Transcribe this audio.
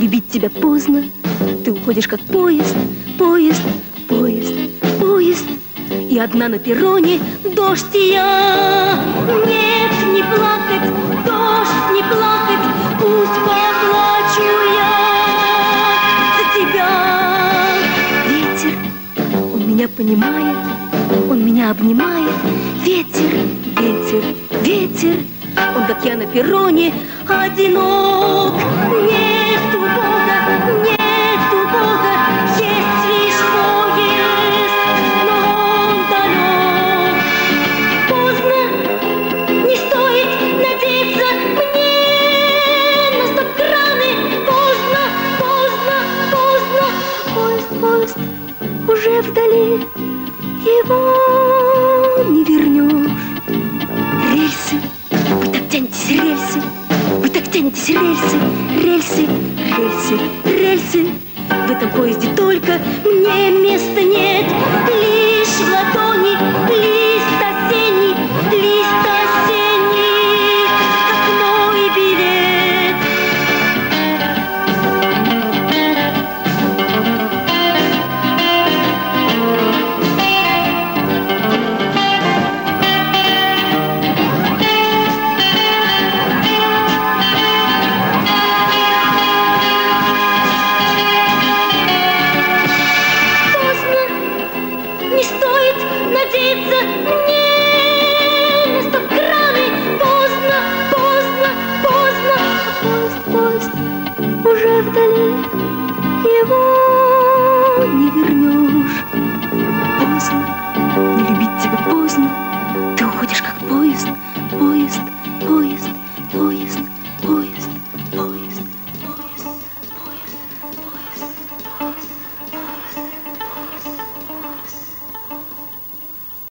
любить тебя поздно. Ты уходишь как поезд, поезд, поезд, поезд. И одна на перроне, дождь и я. Нет, не плакать, дождь, не плакать, пусть поплачу я за тебя. Ветер, он меня понимает, он меня обнимает. Ветер, ветер, ветер, он, как я на перроне, одинок. Нету Бога, нету Бога, есть лишь поезд, но он далек. Поздно, не стоит надеяться мне на стоп-краны. Поздно, поздно, поздно, поезд, поезд уже вдали, его не вернешь. Рельсы, вы так тянетесь, рельсы, вы так тянетесь, рельсы, рельсы, рельсы, рельсы. В этом поезде только мне места нет, лишь в ладони.